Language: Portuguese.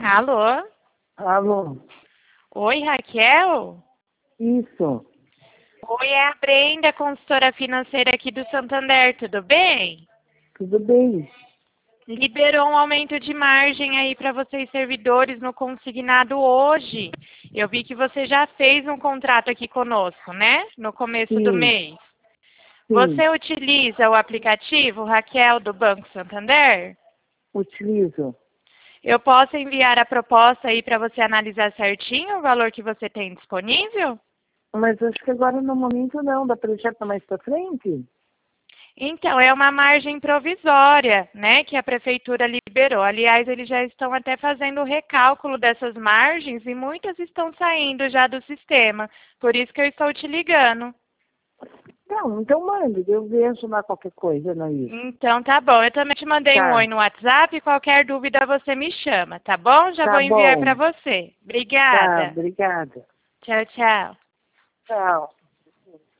Alô? Alô? Oi, Raquel? Isso. Oi, é a Brenda, consultora financeira aqui do Santander, tudo bem? Tudo bem? Liberou um aumento de margem aí para vocês servidores no consignado hoje. Eu vi que você já fez um contrato aqui conosco, né? No começo do Sim, mês. sim. Você utiliza o aplicativo Raquel do Banco Santander? Utilizo. Eu posso enviar a proposta aí para você analisar certinho o valor que você tem disponível? Mas acho que agora no momento não. Dá para deixar para mais para frente? Então, é uma margem provisória, né, que a prefeitura liberou. Aliás, eles já estão até fazendo o recálculo dessas margens e muitas estão saindo já do sistema. Por isso que eu estou te ligando. Não, então mande. Eu vejo lá qualquer coisa, não é isso? Então, tá bom. Eu também te mandei um oi Tá, no WhatsApp. Qualquer dúvida você me chama, tá bom? Já vou tá enviar para bom. você. Tá, Obrigada. obrigada. Tchau, tchau. Tchau.